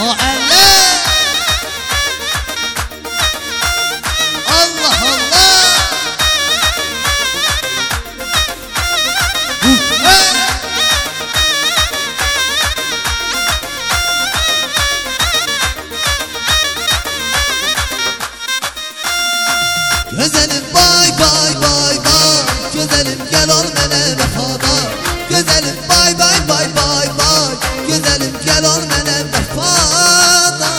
Allah Allah. Güzelim bay bay bay bay, güzelim gel ol mənə vəfada. Güzelim bay bay bay bay bay, güzelim gel ol mənə vəfada.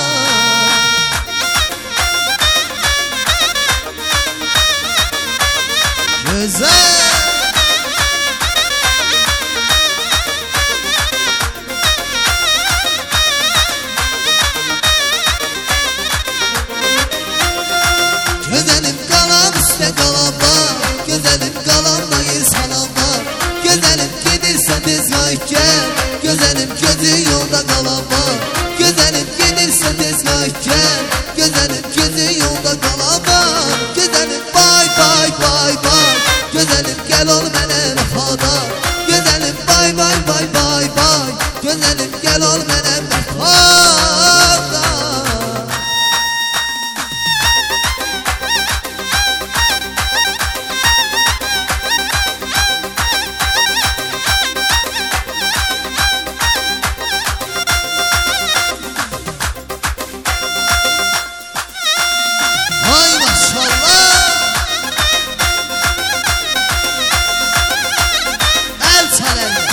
Güzel. Güzelim kalan üstte kalan var, güzelim kalanlayır salam var. Güzelim gidirse tez gayken, güzelim gözü yolda kalan var. Güzelim gidirse tez gayken, güzelim gözü yolda kalan var. Güzelim bay bay bay bay, güzelim gel ol mənə vəfada. Güzelim bay bay bay bay bay, güzelim gel ol mənə vəfada. Ay maşallah. El çalalım.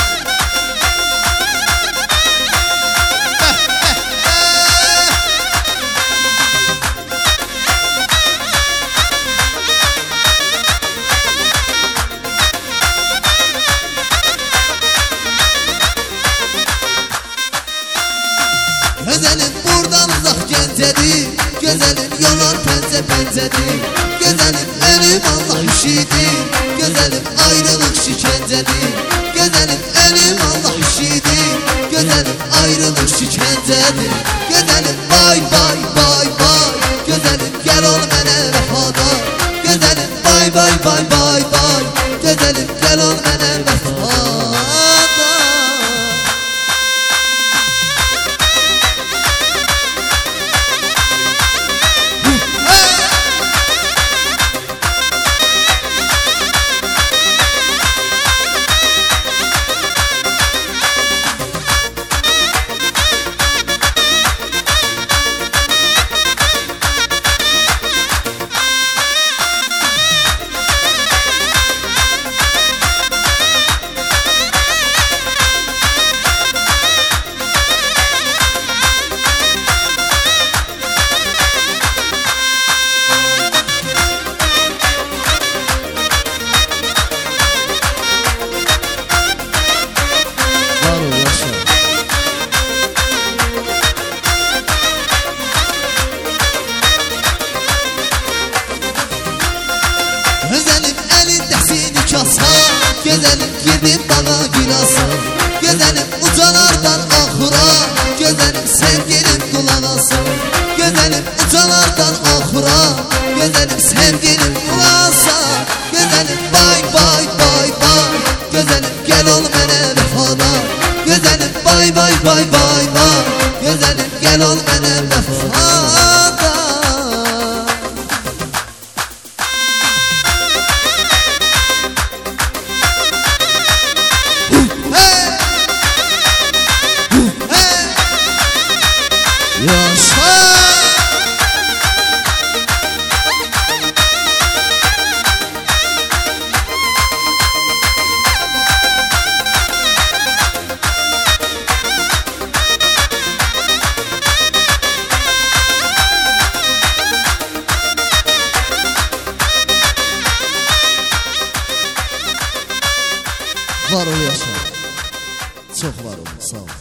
Güzelim buradan uzak Gəncədir, güzelim yolan pəncə pəncədir. Güzelim ölüm Allah işidir, güzelim ayrılıq şikəncədir. Güzelim ölüm Allah işidir, güzelim ayrılıq şikəncədir. Güzelim bay bay bay bay, güzelim gel ol mənə vəfada. Güzelim bay bay bay bay bay, güzelim gel ol mənə vəfada. Güzelim elindəsini kasa, güzelim gidip bana gülasa. Güzelim ucalardan ahura, güzelim sevgilim kulağasa. Güzelim ucalardan ahura, güzelim sevgilim kulağasa. Güzelim bay bay bay bay, güzelim gel ol mənə vəfada. Güzelim bay bay bay bay bay, güzelim gel ol mənə vəfada. Yaşa. Var ol yaşa. Çok var ol, sağ ol.